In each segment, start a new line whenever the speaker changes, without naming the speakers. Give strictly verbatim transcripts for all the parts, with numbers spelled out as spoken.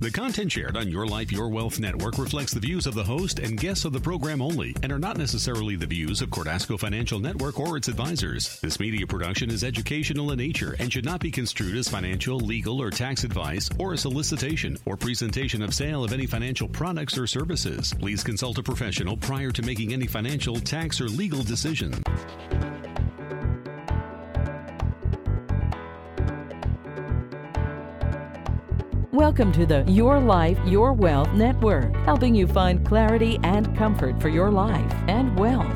The content shared on Your Life, Your Wealth Network reflects the views of the host and guests of the program only and are not necessarily the views of Cordasco Financial Network or its advisors. This media production is educational in nature and should not be construed as financial, legal, or tax advice or a solicitation or presentation of sale of any financial products or services. Please consult a professional prior to making any financial, tax, or legal decision.
Welcome to the Your Life, Your Wealth Network, helping you find clarity and comfort for your life and wealth.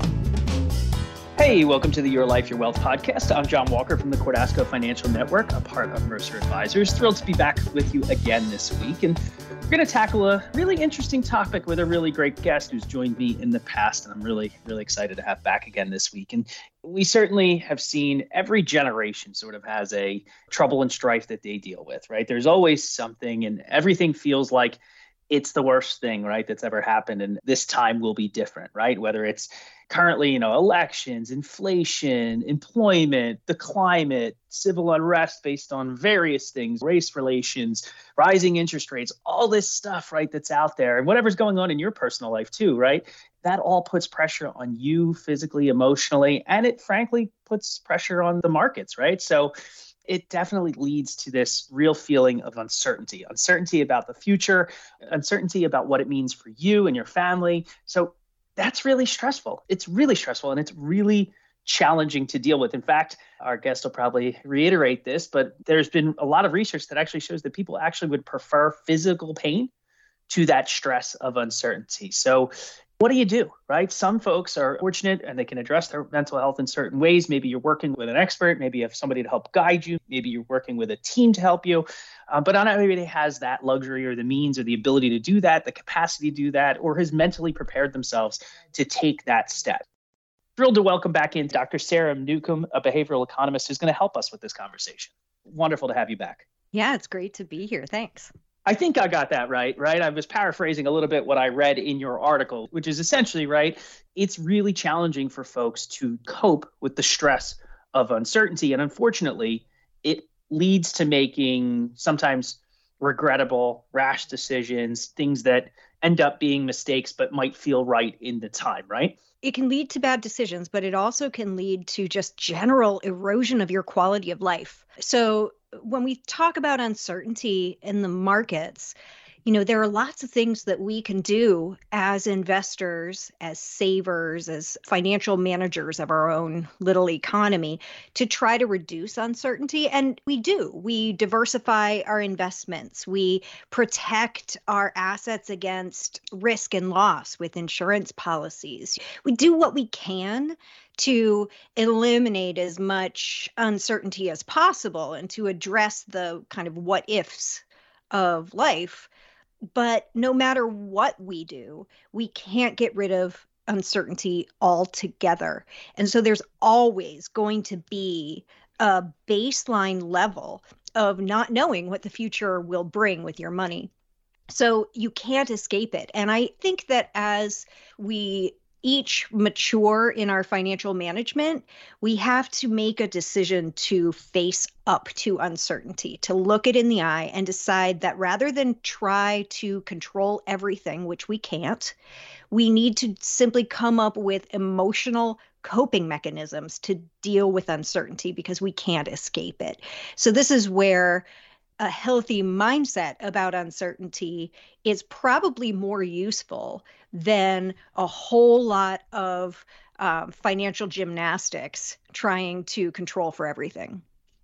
Hey, welcome to the Your Life, Your Wealth podcast. I'm John Walker from the Cordasco Financial Network, a part of Mercer Advisors. Thrilled to be back with you again this week. And we're going to tackle a really interesting topic with a really great guest who's joined me in the past. And I'm really, really excited to have back again this week. And we certainly have seen every generation sort of has a trouble and strife that they deal with, right? There's always something, and everything feels like it's the worst thing, right, that's ever happened. And this time will be different, right? Whether it's currently, you know, elections, inflation, employment, the climate, civil unrest based on various things, race relations, rising interest rates, all this stuff, right, that's out there, and whatever's going on in your personal life too, right? That all puts pressure on you physically, emotionally, and it frankly puts pressure on the markets, right? So it definitely leads to this real feeling of uncertainty, uncertainty about the future, uncertainty about what it means for you and your family. So that's really stressful. It's really stressful, and it's really challenging to deal with. In fact, our guest will probably reiterate this, but there's been a lot of research that actually shows that people actually would prefer physical pain to that stress of uncertainty. So what do you do, right? Some folks are fortunate and they can address their mental health in certain ways. Maybe you're working with an expert. Maybe you have somebody to help guide you. Maybe you're working with a team to help you. Uh, but not everybody has that luxury or the means or the ability to do that, the capacity to do that, or has mentally prepared themselves to take that step. Thrilled to welcome back in Doctor Sarah Newcomb, a behavioral economist who's going to help us with this conversation. Wonderful to have you back.
Yeah, it's great to be here. Thanks.
I think I got that right, right? I was paraphrasing a little bit what I read in your article, which is essentially, right, it's really challenging for folks to cope with the stress of uncertainty. And unfortunately, it leads to making sometimes regrettable, rash decisions, things that end up being mistakes but might feel right in the time, right?
It can lead to bad decisions, but it also can lead to just general erosion of your quality of life. So when we talk about uncertainty in the markets, you know, there are lots of things that we can do as investors, as savers, as financial managers of our own little economy to try to reduce uncertainty. And we do. We diversify our investments. We protect our assets against risk and loss with insurance policies. We do what we can to eliminate as much uncertainty as possible and to address the kind of what ifs of life. But no matter what we do, we can't get rid of uncertainty altogether. And so there's always going to be a baseline level of not knowing what the future will bring with your money. So you can't escape it. And I think that as we each mature in our financial management, we have to make a decision to face up to uncertainty, to look it in the eye and decide that rather than try to control everything, which we can't, we need to simply come up with emotional coping mechanisms to deal with uncertainty because we can't escape it. So this is where a healthy mindset about uncertainty is probably more useful than a whole lot of um, financial gymnastics trying to control for everything.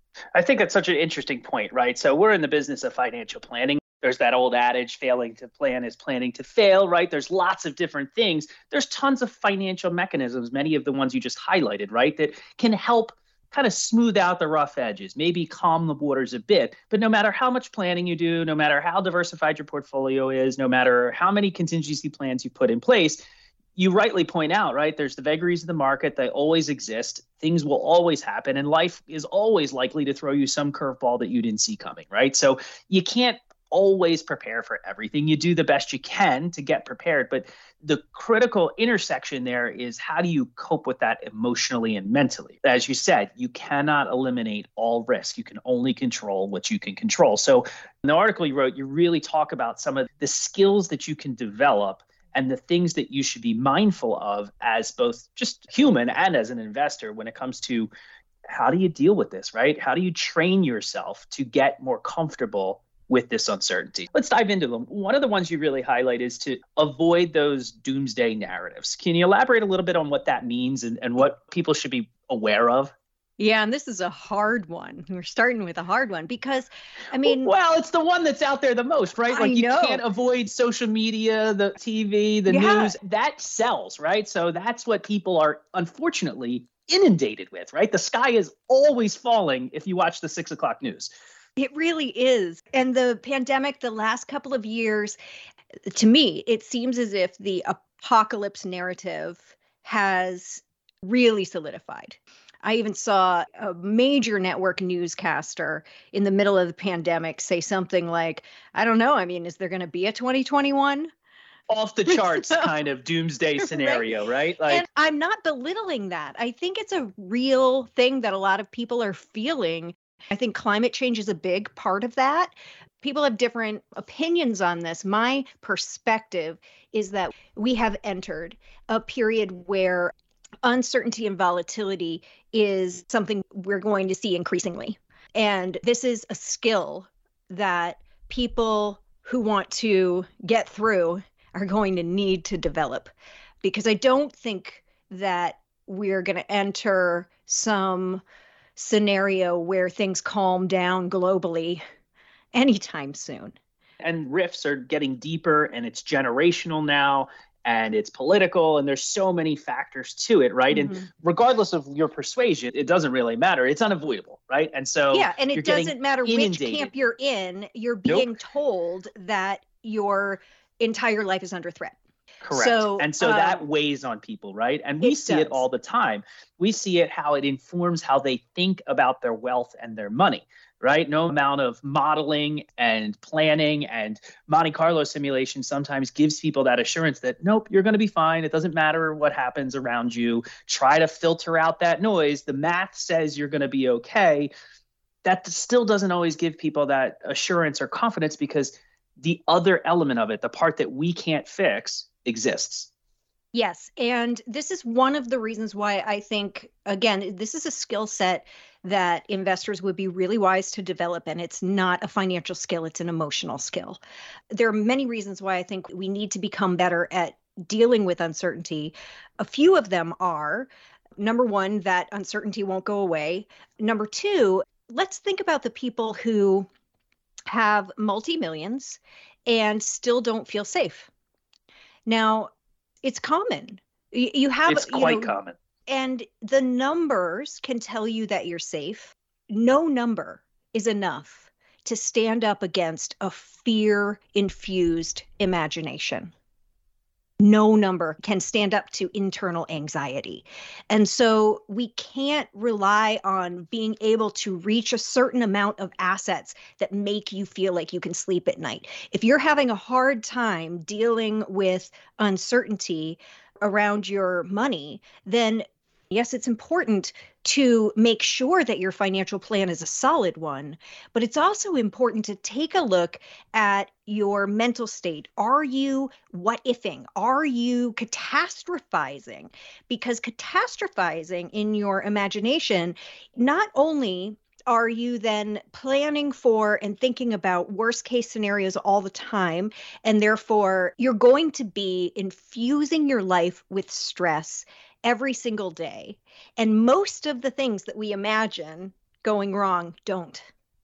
I think that's such an interesting point, right? So we're in the business of financial planning. There's that old adage, failing to plan is planning to fail, right? There's lots of different things. There's tons of financial mechanisms, many of the ones you just highlighted, right, that can help kind of smooth out the rough edges, maybe calm the waters a bit. But no matter how much planning you do, no matter how diversified your portfolio is, no matter how many contingency plans you put in place, you rightly point out, right, there's the vagaries of the market. They always exist. Things will always happen. And life is always likely to throw you some curveball that you didn't see coming, right? So you can't always prepare for everything. You do the best you can to get prepared. But the critical intersection there is, how do you cope with that emotionally and mentally? As you said, you cannot eliminate all risk. You can only control what you can control. So in the article you wrote, you really talk about some of the skills that you can develop and the things that you should be mindful of as both just human and as an investor when it comes to how do you deal with this, right? How do you train yourself to get more comfortable with this uncertainty? Let's dive into them. One of the ones you really highlight is to avoid those doomsday narratives. Can you elaborate a little bit on what that means and, and what people should be aware of?
Yeah, and this is a hard one. We're starting with a hard one because, I mean...
Well, it's the one that's out there the most, right?
I
Like you
know.
can't avoid social media, the T V, the
Yeah.
news. That sells, right? So that's what people are unfortunately inundated with, right? The sky is always falling if you watch the six o'clock news.
It really is. And the pandemic, the last couple of years, to me, it seems as if the apocalypse narrative has really solidified. I even saw a major network newscaster in the middle of the pandemic say something like, I don't know, I mean, is there going to be a twenty twenty-one?
Off the charts
So-
kind of doomsday scenario, right? Like,
And I'm not belittling that. I think it's a real thing that a lot of people are feeling. I think climate change is a big part of that. People have different opinions on this. My perspective is that we have entered a period where uncertainty and volatility is something we're going to see increasingly. And this is a skill that people who want to get through are going to need to develop, because I don't think that we're going to enter some scenario where things calm down globally anytime soon.
and rifts are getting deeper, and it's generational now, and it's political, and there's so many factors to it, right?
Mhm.
And regardless of your persuasion, it doesn't really matter. It's unavoidable, right? And so
Yeah, and
you're
it
getting
doesn't matter which
inundated.
camp you're in, you're being told that your entire life is under threat.
Correct.
So,
and so
um,
that weighs on people, right? And we
it
see it
does.
all the time. We see it how it informs how they think about their wealth and their money, right? No amount of modeling and planning and Monte Carlo simulation sometimes gives people that assurance that, nope, you're going to be fine. It doesn't matter what happens around you. Try to filter out that noise. The math says you're going to be okay. That still doesn't always give people that assurance or confidence, because the other element of it, the part that we can't fix, exists.
Yes. And this is one of the reasons why I think, again, this is a skill set that investors would be really wise to develop. And it's not a financial skill, it's an emotional skill. There are many reasons why I think we need to become better at dealing with uncertainty. A few of them are, number one, that uncertainty won't go away. Number two, let's think about the people who have multi-millions and still don't feel safe. Now, it's common. You, you have,
It's
you
quite
know,
common.
and the numbers can tell you that you're safe. No number is enough to stand up against a fear-infused imagination. No number can stand up to internal anxiety. And so we can't rely on being able to reach a certain amount of assets that make you feel like you can sleep at night. If you're having a hard time dealing with uncertainty around your money, then yes, it's important to make sure that your financial plan is a solid one, but it's also important to take a look at your mental state. Are you what ifing? Are you catastrophizing? Because catastrophizing in your imagination, not only are you then planning for and thinking about worst case scenarios all the time, and therefore you're going to be infusing your life with stress every single day. And most of the things that we imagine going wrong don't.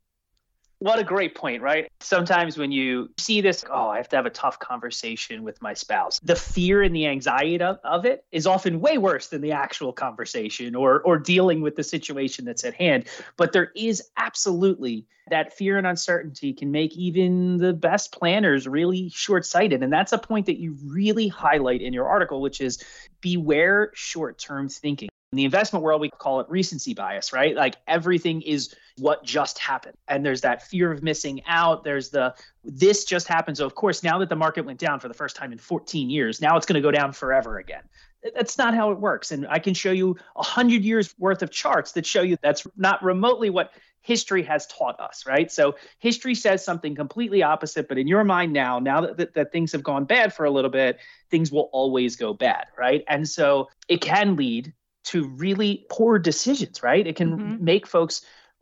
What a great point, right? Sometimes when you see this, oh, I have to have a tough conversation with my spouse. The fear and the anxiety of, of it is often way worse than the actual conversation or or dealing with the situation that's at hand. But there is absolutely that fear and uncertainty can make even the best planners really short-sighted. And that's a point that you really highlight in your article, which is beware short-term thinking. In the investment world, we call it recency bias, right? Like everything is what just happened. And there's that fear of missing out. There's the, this just happened. So of course, now that the market went down for the first time in fourteen years, now it's going to go down forever again. That's not how it works. And I can show you a hundred years worth of charts that show you that's not remotely what history has taught us, right? So history says something completely opposite, but in your mind now, now that, that, that things have gone bad for a little bit, things will always go bad, right? And so it can lead to really poor decisions, right? It can mm-hmm. make folks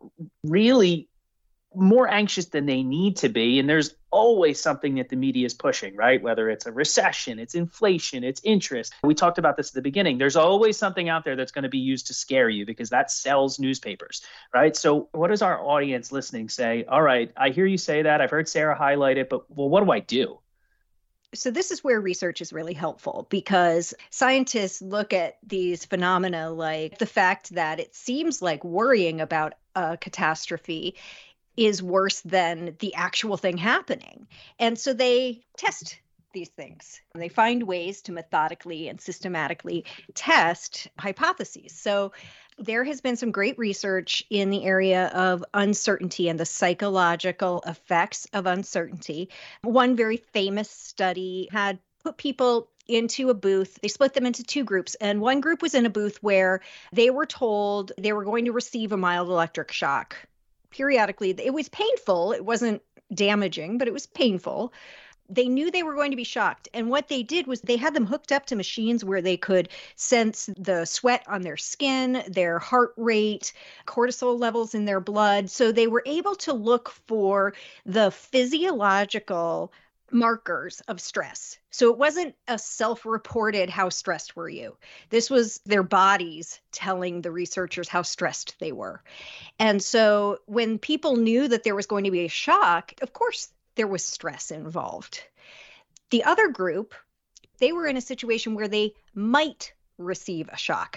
really more anxious than they need to be. And there's always something that the media is pushing, right? Whether it's a recession, it's inflation, it's interest. We talked about this at the beginning. There's always something out there that's going to be used to scare you because that sells newspapers, right? So what does our audience listening say? All right, I hear you say that. I've heard Sarah highlight it, but well, what do I do?
So this is where research is really helpful because scientists look at these phenomena like the fact that it seems like worrying about a catastrophe is worse than the actual thing happening. And so they test these things. They find ways to methodically and systematically test hypotheses. So there has been some great research in the area of uncertainty and the psychological effects of uncertainty. One very famous study had put people into a booth. They split them into two groups. And one group was in a booth where they were told they were going to receive a mild electric shock periodically. It was painful. It wasn't damaging, but it was painful. They knew they were going to be shocked. And what they did was they had them hooked up to machines where they could sense the sweat on their skin, their heart rate, cortisol levels in their blood. So they were able to look for the physiological markers of stress. So it wasn't a self-reported, how stressed were you? This was their bodies telling the researchers how stressed they were. And so when people knew that there was going to be a shock, of course, there was stress involved. The other group, they were in a situation where they might receive a shock.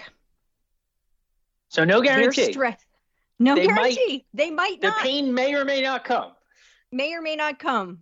So no guarantee.
Stress, no
they
guarantee.
Might,
they might
the
not.
The pain may or may not come.
May or may not come.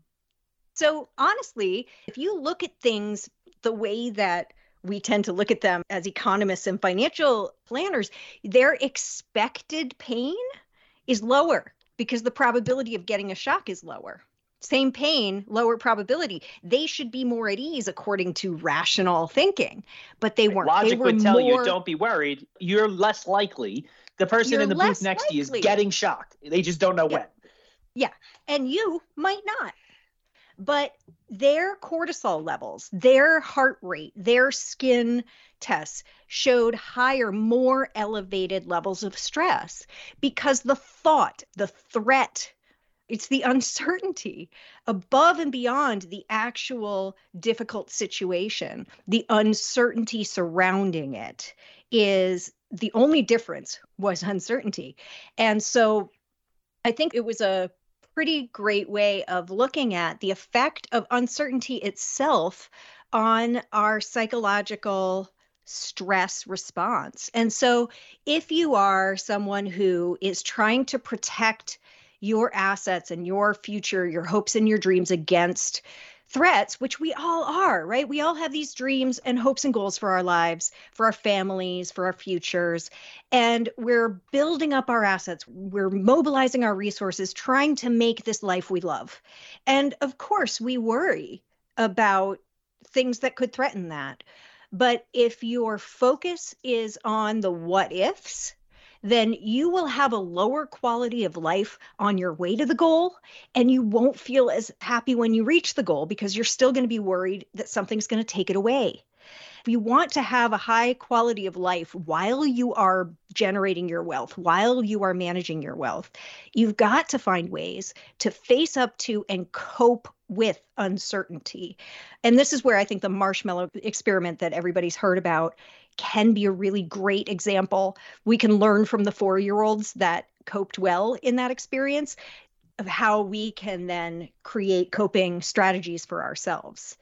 So honestly, if you look at things the way that we tend to look at them as economists and financial planners, their expected pain is lower because the probability of getting a shock is lower. Same pain, lower probability. They should be more at ease according to rational thinking, but they weren't.
Logic
they were
would tell
more...
you, don't be worried. You're less likely. The person
You're
in the booth next
likely.
to you is getting shocked. They just don't know
yeah.
when.
Yeah, and you might not. But their cortisol levels, their heart rate, their skin tests showed higher, more elevated levels of stress because the thought, the threat, it's the uncertainty above and beyond the actual difficult situation. The uncertainty surrounding it is the only difference was uncertainty. And so I think it was a pretty great way of looking at the effect of uncertainty itself on our psychological stress response. And so if you are someone who is trying to protect your assets and your future, your hopes and your dreams against threats, which we all are, right? We all have these dreams and hopes and goals for our lives, for our families, for our futures. And we're building up our assets. We're mobilizing our resources, trying to make this life we love. And of course, we worry about things that could threaten that. But if your focus is on the what ifs, then you will have a lower quality of life on your way to the goal, and you won't feel as happy when you reach the goal because you're still going to be worried that something's going to take it away. If you want to have a high quality of life while you are generating your wealth, while you are managing your wealth, you've got to find ways to face up to and cope with uncertainty. And this is where I think the marshmallow experiment that everybody's heard about can be a really great example. We can learn from the four-year-olds that coped well in that experience of how we can then create coping strategies for ourselves.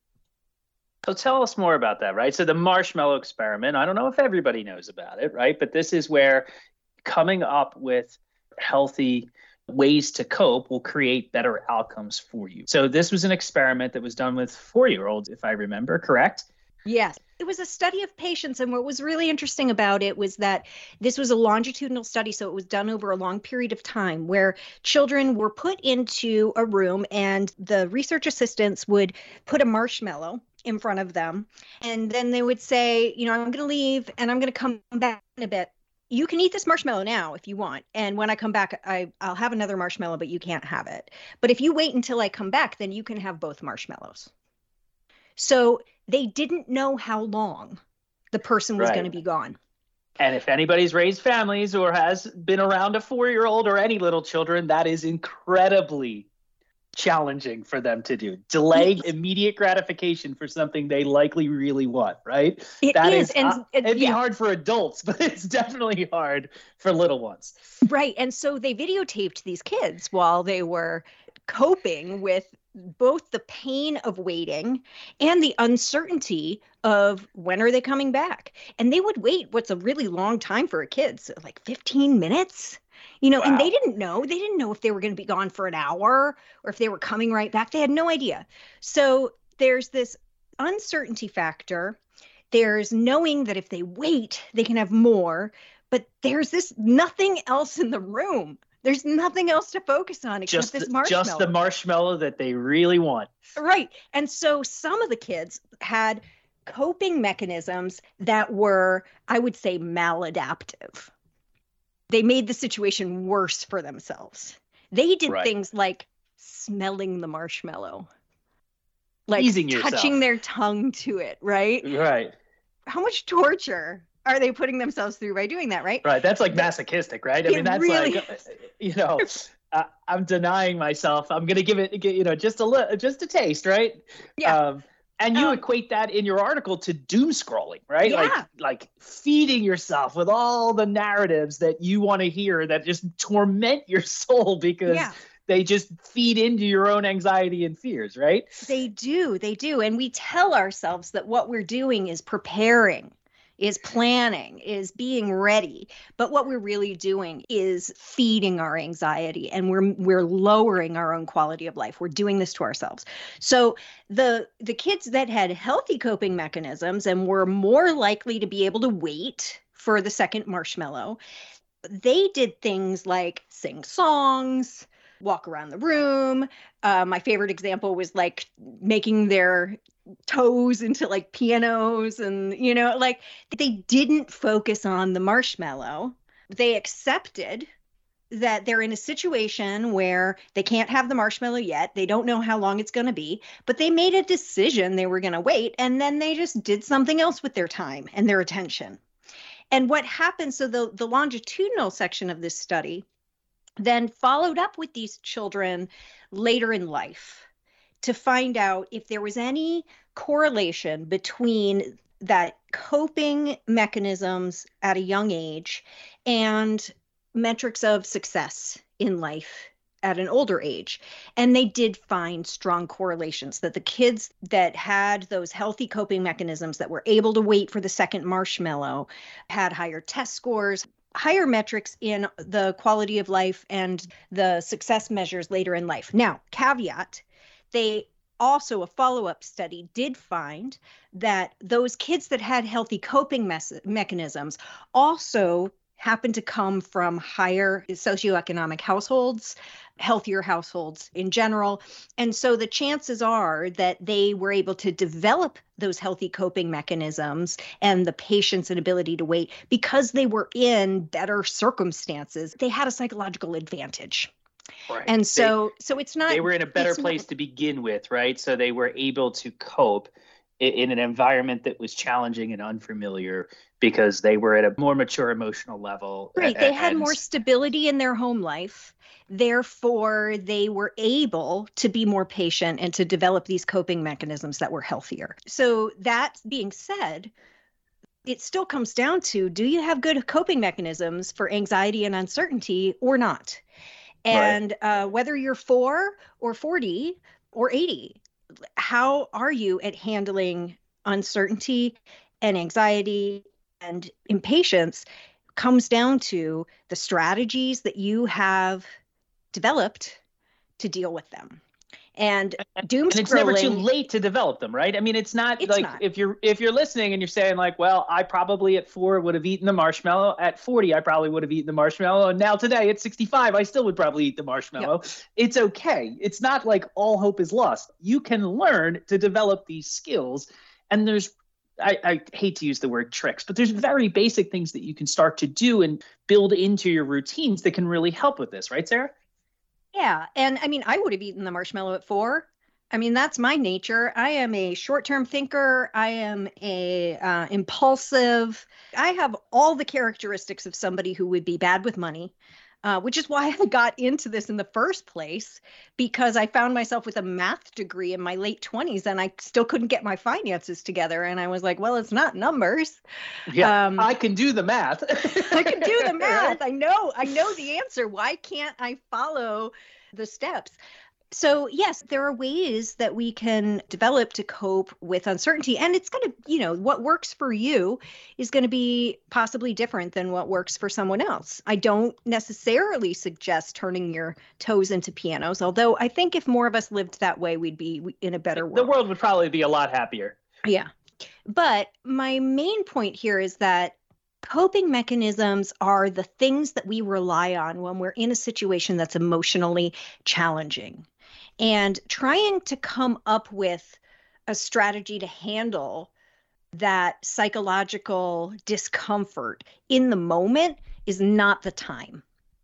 So tell us more about that, right? So the marshmallow experiment, I don't know if everybody knows about it, right? But this is where coming up with healthy ways to cope will create better outcomes for you. So this was an experiment that was done with four-year-olds, if I remember, correct?
Yes. It was a study of patients. And what was really interesting about it was that this was a longitudinal study. So it was done over a long period of time where children were put into a room and the research assistants would put a marshmallow in front of them. And then they would say, you know, I'm going to leave and I'm going to come back in a bit. You can eat this marshmallow now if you want. And when I come back, I, I'll have another marshmallow, but you can't have it. But if you wait until I come back, then you can have both marshmallows. So they didn't know how long the person was
Right.
going to be gone.
And if anybody's raised families or has been around a four-year-old or any little children, that is incredibly challenging for them to do. Delay immediate gratification for something they likely really want, right?
It
That
is,
is,
and
uh,
it-
it'd be
yeah.
hard for adults, but it's definitely hard for little ones.
Right. And so they videotaped these kids while they were coping with both the pain of waiting and the uncertainty of when are they coming back. And they would wait what's a really long time for a kid, so like fifteen minutes. You know,
Wow.
and they didn't know. They didn't know if they were going to be gone for an hour or if they were coming right back. They had no idea. So there's this uncertainty factor. There's knowing that if they wait, they can have more. But there's this nothing else in the room. There's nothing else to focus on except
Just,
this
the-
marshmallow.
just the marshmallow that they really want.
Right. And so some of the kids had coping mechanisms that were, I would say, maladaptive. They made the situation worse for themselves. They did
Right.
things like smelling the marshmallow, like
Easing yourself.
touching their tongue to it, right?
Right.
How much torture are they putting themselves through by doing that, right?
Right. That's like masochistic, right? I
It
mean, that's
really
like, uh, you know, uh, I'm denying myself. I'm going to give it, you know, just a little, just a taste, right?
Yeah.
Um, and you
Um,
equate that in your article to doom scrolling, right?
Yeah.
Like, like feeding yourself with all the narratives that you want to hear that just torment your soul because
Yeah.
they just feed into your own anxiety and fears, right?
They do. They do. And we tell ourselves that what we're doing is preparing, is planning, is being ready. But what we're really doing is feeding our anxiety and we're we're lowering our own quality of life. We're doing this to ourselves. So the the kids that had healthy coping mechanisms and were more likely to be able to wait for the second marshmallow, they did things like sing songs, walk around the room. Uh, my favorite example was like making their toes into like pianos and, you know, like they didn't focus on the marshmallow. They accepted that they're in a situation where they can't have the marshmallow yet. They don't know how long it's going to be, but they made a decision they were going to wait. And then they just did something else with their time and their attention. And what happened, so the, the longitudinal section of this study then followed up with these children later in life to find out if there was any correlation between that coping mechanisms at a young age and metrics of success in life at an older age. And they did find strong correlations that the kids that had those healthy coping mechanisms that were able to wait for the second marshmallow had higher test scores, higher metrics in the quality of life and the success measures later in life. Now, caveat, they also, a follow-up study did find that those kids that had healthy coping mes- mechanisms also happened to come from higher socioeconomic households, healthier households in general. And so the chances are that they were able to develop those healthy coping mechanisms and the patience and ability to wait because they were in better circumstances. They had a psychological advantage.
Right.
And so, they, so it's not.
They were in a better place not, to begin with, right? So they were able to cope in, in an environment that was challenging and unfamiliar because they were at a more mature emotional level.
Right. They had more stability in their home life. Therefore, they were able to be more patient and to develop these coping mechanisms that were healthier. So that being said, it still comes down to, do you have good coping mechanisms for anxiety and uncertainty or not? And right. uh, whether you're four or forty or eighty, how are you at handling uncertainty and anxiety and impatience comes down to the strategies that you have developed to deal with them. And doom
and it's never too
scrolling-
late to develop them, right? I mean, it's not
It's
like
not.
if you're if you're listening and you're saying like, well, I probably at four would have eaten the marshmallow. At forty, I probably would have eaten the marshmallow. And now today at sixty-five, I still would probably eat the marshmallow.
Yep.
It's okay. It's not like all hope is lost. You can learn to develop these skills. And there's, I, I hate to use the word tricks, but there's very basic things that you can start to do and build into your routines that can really help with this, right, Sarah?
Yeah. And I mean, I would have eaten the marshmallow at four. I mean, that's my nature. I am a short-term thinker. I am a uh, impulsive. I have all the characteristics of somebody who would be bad with money, uh, which is why I got into this in the first place, because I found myself with a math degree in my late twenties and I still couldn't get my finances together. And I was like, well, it's not numbers.
Yeah,
Um,
I can do the math.
I can do the math. I know, I know the answer. Why can't I follow the steps? So yes, there are ways that we can develop to cope with uncertainty. And it's going to, you know, what works for you is going to be possibly different than what works for someone else. I don't necessarily suggest turning your toes into pianos, although I think if more of us lived that way, we'd be in a better world.
The world would probably be a lot happier.
Yeah. But my main point here is that coping mechanisms are the things that we rely on when we're in a situation that's emotionally challenging. And trying to come up with a strategy to handle that psychological discomfort in the moment is not the time.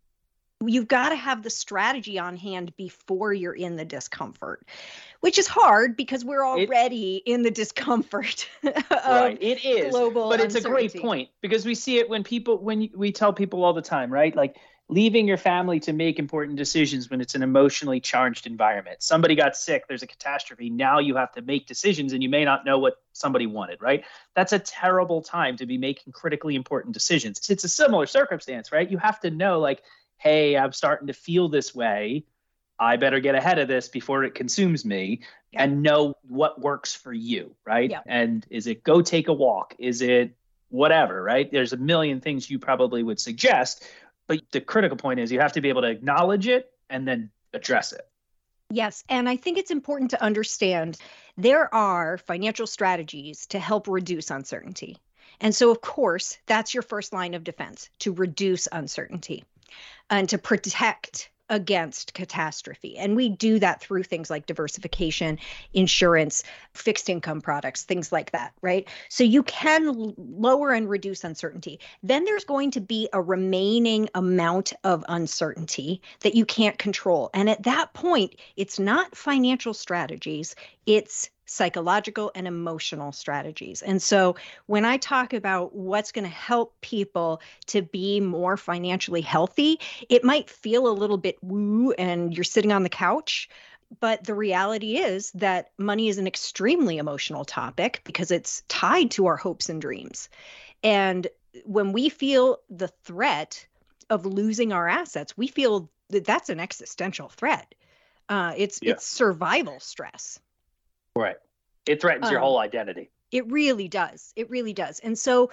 You've got to have the strategy on hand before you're in the discomfort, which is hard because we're already it, in the discomfort of
right. It is,
global
but it's a great point because we see it when people, when we tell people all the time, right? Like leaving your family to make important decisions when it's an emotionally charged environment. Somebody got sick, there's a catastrophe. Now you have to make decisions and you may not know what somebody wanted, right? That's a terrible time to be making critically important decisions. It's a similar circumstance, right? You have to know like, hey, I'm starting to feel this way. I better get ahead of this before it consumes me yeah. and know what works for you, right? Yeah. And is it go take a walk? Is it whatever, right? There's a million things you probably would suggest, but the critical point is you have to be able to acknowledge it and then address it.
Yes. And I think it's important to understand there are financial strategies to help reduce uncertainty. And so, of course, that's your first line of defense, to reduce uncertainty and to protect against catastrophe. And we do that through things like diversification, insurance, fixed income products, things like that, right? So you can l- lower and reduce uncertainty. Then there's going to be a remaining amount of uncertainty that you can't control. And at that point, it's not financial strategies, it's psychological and emotional strategies. And so when I talk about what's going to help people to be more financially healthy, it might feel a little bit woo and you're sitting on the couch. But the reality is that money is an extremely emotional topic because it's tied to our hopes and dreams. And when we feel the threat of losing our assets, we feel that that's an existential threat. Uh, it's yeah. it's survival stress.
Right. It threatens um, your whole identity.
It really does. It really does. And so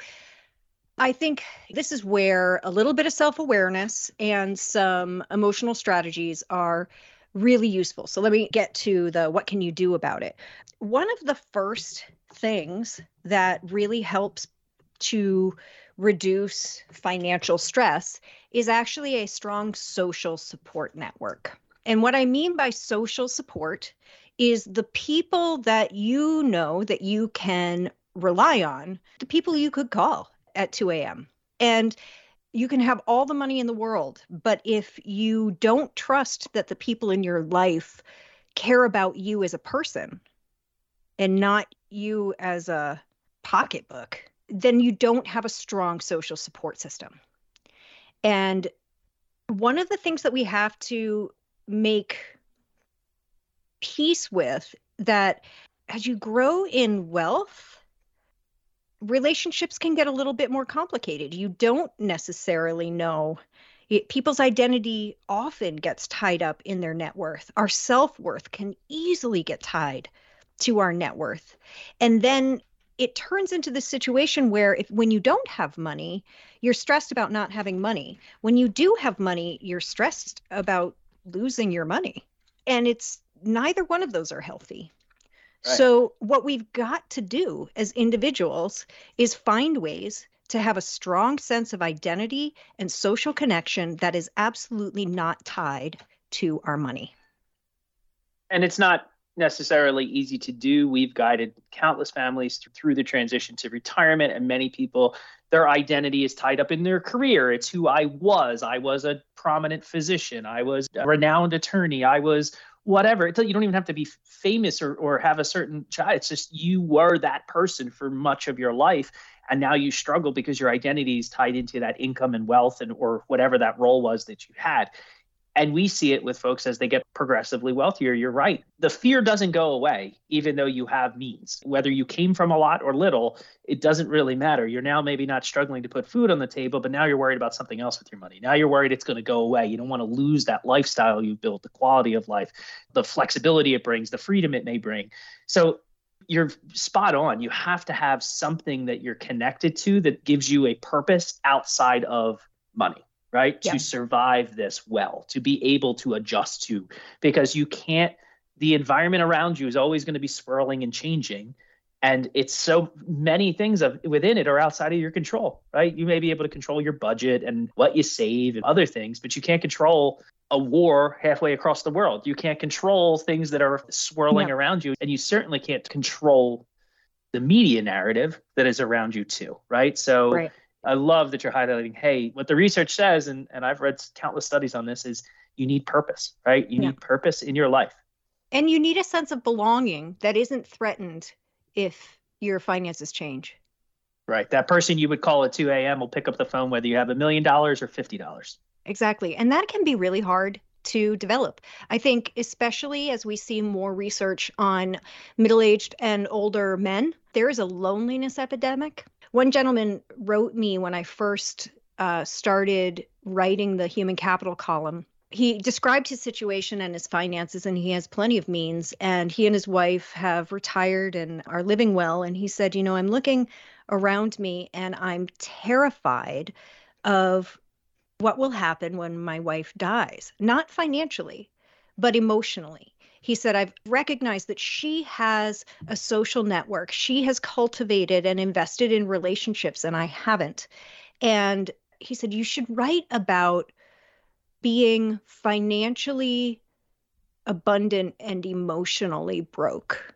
I think this is where a little bit of self-awareness and some emotional strategies are really useful. So let me get to the what can you do about it. One of the first things that really helps to reduce financial stress is actually a strong social support network. And what I mean by social support is the people that you know that you can rely on, the people you could call at two a.m. And you can have all the money in the world, but if you don't trust that the people in your life care about you as a person and not you as a pocketbook, then you don't have a strong social support system. And one of the things that we have to make peace with that as you grow in wealth, relationships can get a little bit more complicated. You don't necessarily know. It, people's identity often gets tied up in their net worth. Our self-worth can easily get tied to our net worth. And then it turns into this situation where if when you don't have money, you're stressed about not having money. When you do have money, you're stressed about losing your money. And it's neither one of those are healthy.
Right.
So what we've got to do as individuals is find ways to have a strong sense of identity and social connection that is absolutely not tied to our money.
And it's not necessarily easy to do. We've guided countless families th- through the transition to retirement, and many people, their identity is tied up in their career. It's who I was. I was a prominent physician. I was a renowned attorney. I was whatever. It's, you don't even have to be famous or, or have a certain job. It's just you were that person for much of your life. And now you struggle because your identity is tied into that income and wealth and or whatever that role was that you had. And we see it with folks as they get progressively wealthier. You're right. The fear doesn't go away, even though you have means. Whether you came from a lot or little, it doesn't really matter. You're now maybe not struggling to put food on the table, but now you're worried about something else with your money. Now you're worried it's going to go away. You don't want to lose that lifestyle you've built, the quality of life, the flexibility it brings, the freedom it may bring. So you're spot on. You have to have something that you're connected to that gives you a purpose outside of money. Right?
Yeah.
To survive this well, to be able to adjust to, because you can't, the environment around you is always going to be swirling and changing. And it's so many things of within it are outside of your control, right? You may be able to control your budget and what you save and other things, but you can't control a war halfway across the world. You can't control things that are swirling
Yeah.
around you. And you certainly can't control the media narrative that is around you too, right? So
Right.
I love that you're highlighting, hey, what the research says, and, and I've read countless studies on this, is you need purpose, right? You
Yeah.
need purpose in your life.
And you need a sense of belonging that isn't threatened if your finances change.
Right. That person you would call at two a.m. will pick up the phone whether you have a million dollars or fifty dollars.
Exactly. And that can be really hard to develop. I think especially as we see more research on middle-aged and older men, there is a loneliness epidemic. One gentleman wrote me when I first uh, started writing the human capital column. He described his situation and his finances, and he has plenty of means. And he and his wife have retired and are living well. And he said, you know, I'm looking around me and I'm terrified of what will happen when my wife dies, not financially, but emotionally. He said, I've recognized that she has a social network. She has cultivated and invested in relationships, and I haven't. And he said, you should write about being financially abundant and emotionally broke.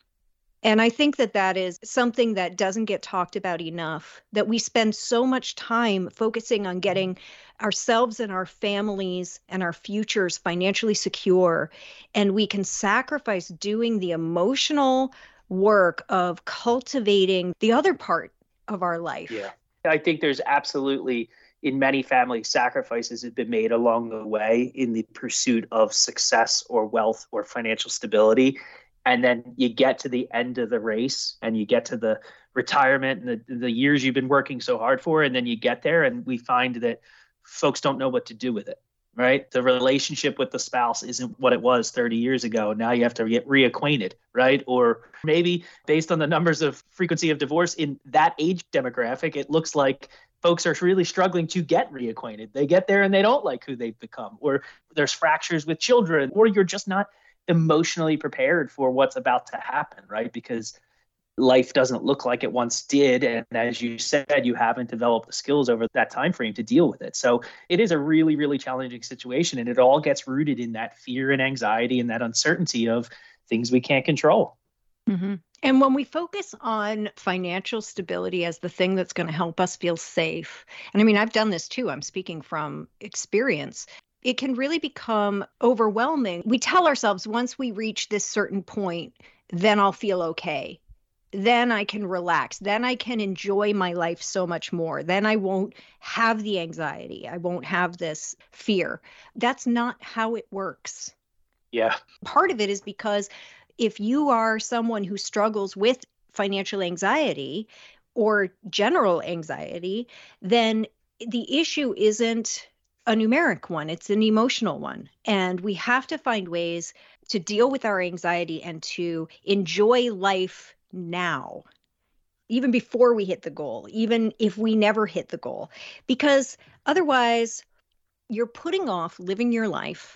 And I think that that is something that doesn't get talked about enough, that we spend so much time focusing on getting ourselves and our families and our futures financially secure. And we can sacrifice doing the emotional work of cultivating the other part of our life.
Yeah. I think there's absolutely, in many families, sacrifices have been made along the way in the pursuit of success or wealth or financial stability. And then you get to the end of the race and you get to the retirement and the, the years you've been working so hard for. And then you get there and we find that folks don't know what to do with it, right? The relationship with the spouse isn't what it was thirty years ago. Now you have to get reacquainted, right? Or maybe based on the numbers of frequency of divorce in that age demographic, it looks like folks are really struggling to get reacquainted. They get there and they don't like who they've become, or there's fractures with children, or you're just not emotionally prepared for what's about to happen, right? Because life doesn't look like it once did. And as you said, you haven't developed the skills over that time frame to deal with it. So it is a really, really challenging situation. And it all gets rooted in that fear and anxiety and that uncertainty of things we can't control.
Mm-hmm. And when we focus on financial stability as the thing that's going to help us feel safe, and I mean, I've done this too, I'm speaking from experience, it can really become overwhelming. We tell ourselves once we reach this certain point, then I'll feel okay. Then I can relax. Then I can enjoy my life so much more. Then I won't have the anxiety. I won't have this fear. That's not how it works.
Yeah.
Part of it is because if you are someone who struggles with financial anxiety or general anxiety, then the issue isn't a numeric one, it's an emotional one. And we have to find ways to deal with our anxiety and to enjoy life now, even before we hit the goal, even if we never hit the goal, because otherwise you're putting off living your life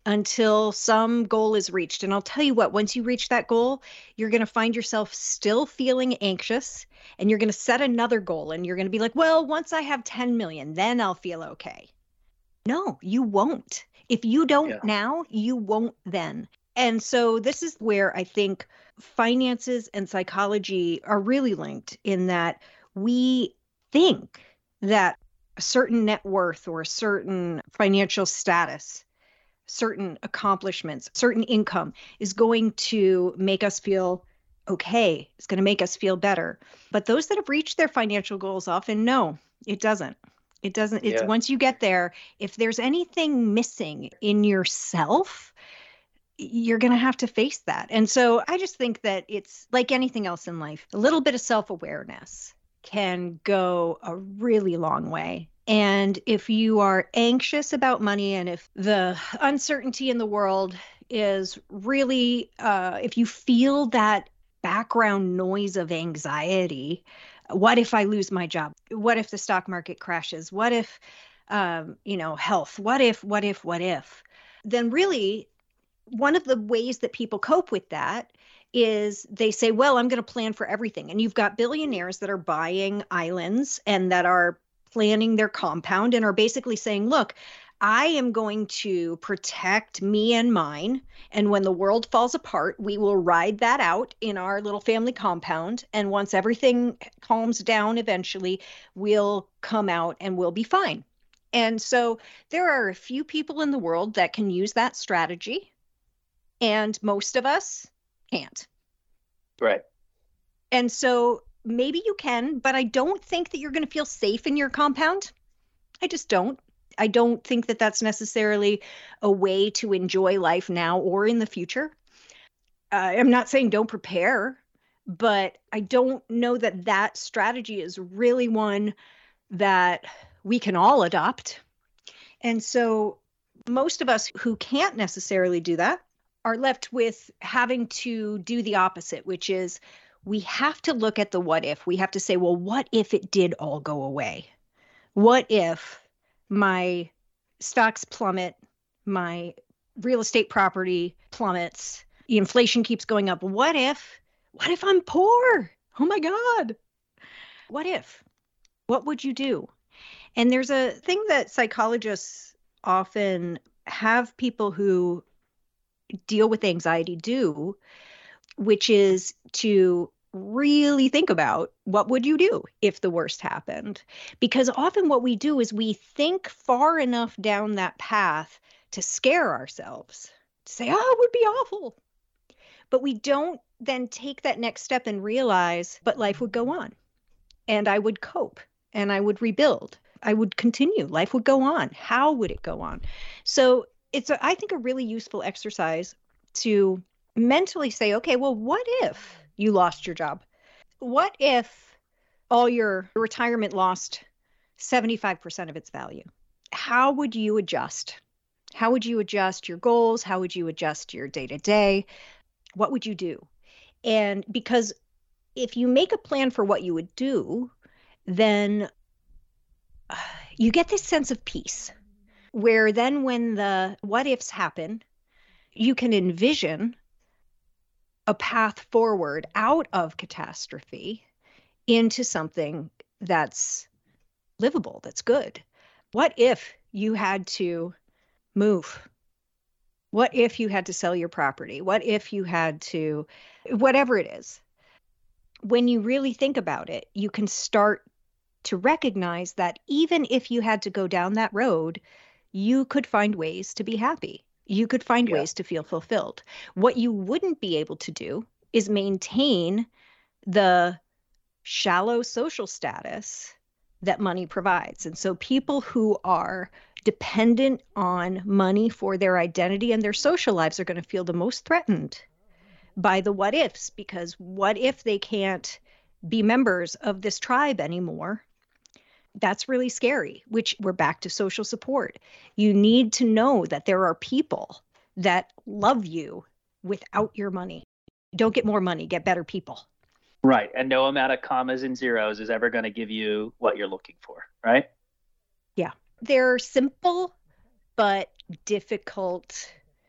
until some goal is reached. And I'll tell you what, once you reach that goal, you're going to find yourself still feeling anxious, and you're going to set another goal, and you're going to be like, well, once I have ten million, then I'll feel okay. No, you won't. If you don't yeah. now, you won't then. And so this is where I think finances and psychology are really linked, in that we think that a certain net worth or a certain financial status, certain accomplishments, certain income is going to make us feel okay. It's going to make us feel better. But those that have reached their financial goals often know it doesn't. It doesn't. It's yeah. once you get there, if there's anything missing in yourself, you're going to have to face that. And so I just think that it's like anything else in life. A little bit of self-awareness can go a really long way. And if you are anxious about money, and if the uncertainty in the world is really, uh, if you feel that background noise of anxiety, what if I lose my job? What if the stock market crashes? What if, um, you know, health? What if, what if, what if? Then really, one of the ways that people cope with that is they say, well, I'm going to plan for everything. And you've got billionaires that are buying islands and that are planning their compound and are basically saying, look, I am going to protect me and mine. And when the world falls apart, we will ride that out in our little family compound. And once everything calms down, eventually we'll come out and we'll be fine. And so there are a few people in the world that can use that strategy, and most of us can't.
Right.
And so maybe you can, but I don't think that you're going to feel safe in your compound. I just don't. I don't think that that's necessarily a way to enjoy life now or in the future. Uh, I'm not saying don't prepare, but I don't know that that strategy is really one that we can all adopt. And so most of us who can't necessarily do that are left with having to do the opposite, which is we have to look at the what if. We have to say, well, what if it did all go away? What if my stocks plummet, my real estate property plummets, the inflation keeps going up? What if, what if I'm poor? Oh my God. What if? What would you do? And there's a thing that psychologists often have people who deal with anxiety do, which is to really think about what would you do if the worst happened? Because often what we do is we think far enough down that path to scare ourselves, to say, oh, it would be awful. But we don't then take that next step and realize, but life would go on, and I would cope, and I would rebuild. I would continue. Life would go on. How would it go on? So it's, a, I think, a really useful exercise to mentally say, okay, well, what if you lost your job? What if all your retirement lost seventy-five percent of its value? How would you adjust? How would you adjust your goals? How would you adjust your day-to-day? What would you do? And because if you make a plan for what you would do, then uh, you get this sense of peace, where then when the what ifs happen, you can envision a path forward out of catastrophe into something that's livable, that's good. What if you had to move? What if you had to sell your property? What if you had to, whatever it is? When you really think about it, you can start to recognize that even if you had to go down that road, you could find ways to be happy. You could find yeah. ways to feel fulfilled. What you wouldn't be able to do is maintain the shallow social status that money provides. And so people who are dependent on money for their identity and their social lives are going to feel the most threatened by the what ifs, because what if they can't be members of this tribe anymore? That's really scary, which we're back to social support. You need to know that there are people that love you without your money. Don't get more money, get better people.
Right. And no amount of commas and zeros is ever going to give you what you're looking for, right?
Yeah. They're simple but difficult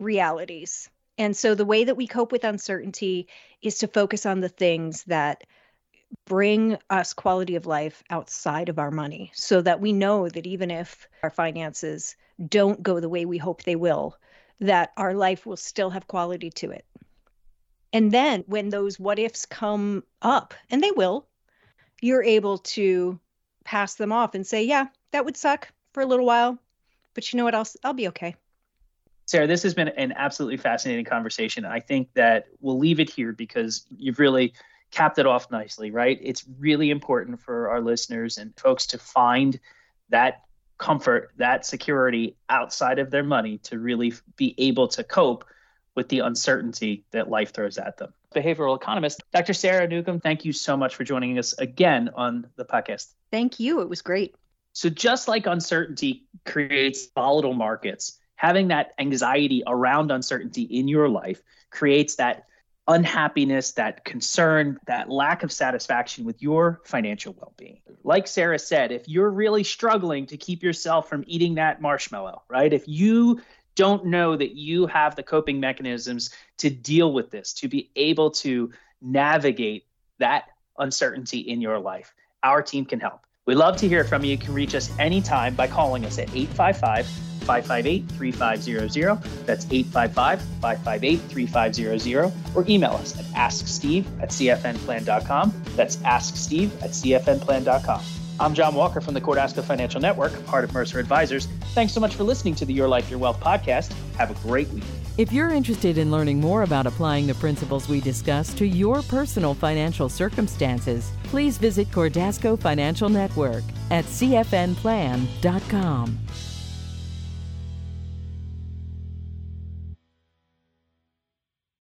realities. And so the way that we cope with uncertainty is to focus on the things that bring us quality of life outside of our money, so that we know that even if our finances don't go the way we hope they will, that our life will still have quality to it. And then when those what ifs come up, and they will, you're able to pass them off and say, yeah, that would suck for a little while, but you know what else? I'll be okay.
Sarah, this has been an absolutely fascinating conversation. I think that we'll leave it here because you've really capped it off nicely, right? It's really important for our listeners and folks to find that comfort, that security outside of their money to really be able to cope with the uncertainty that life throws at them. Behavioral economist, Doctor Sarah Newcomb, thank you so much for joining us again on the podcast.
Thank you. It was great.
So just like uncertainty creates volatile markets, having that anxiety around uncertainty in your life creates that unhappiness, that concern, that lack of satisfaction with your financial well-being. Like Sarah said, if you're really struggling to keep yourself from eating that marshmallow, right? If you don't know that you have the coping mechanisms to deal with this, to be able to navigate that uncertainty in your life, our team can help. We'd love to hear from you. You can reach us anytime by calling us at eight five five, five five eight, three five zero zero. That's eight five five, five five eight, three five zero zero. Or email us at ask steve at c f n plan dot com. That's ask steve at c f n plan dot com. I'm John Walker from the Cordasco Financial Network, part of Mercer Advisors. Thanks so much for listening to the Your Life, Your Wealth podcast. Have a great week.
If you're interested in learning more about applying the principles we discuss to your personal financial circumstances, please visit Cordasco Financial Network at c f n plan dot com.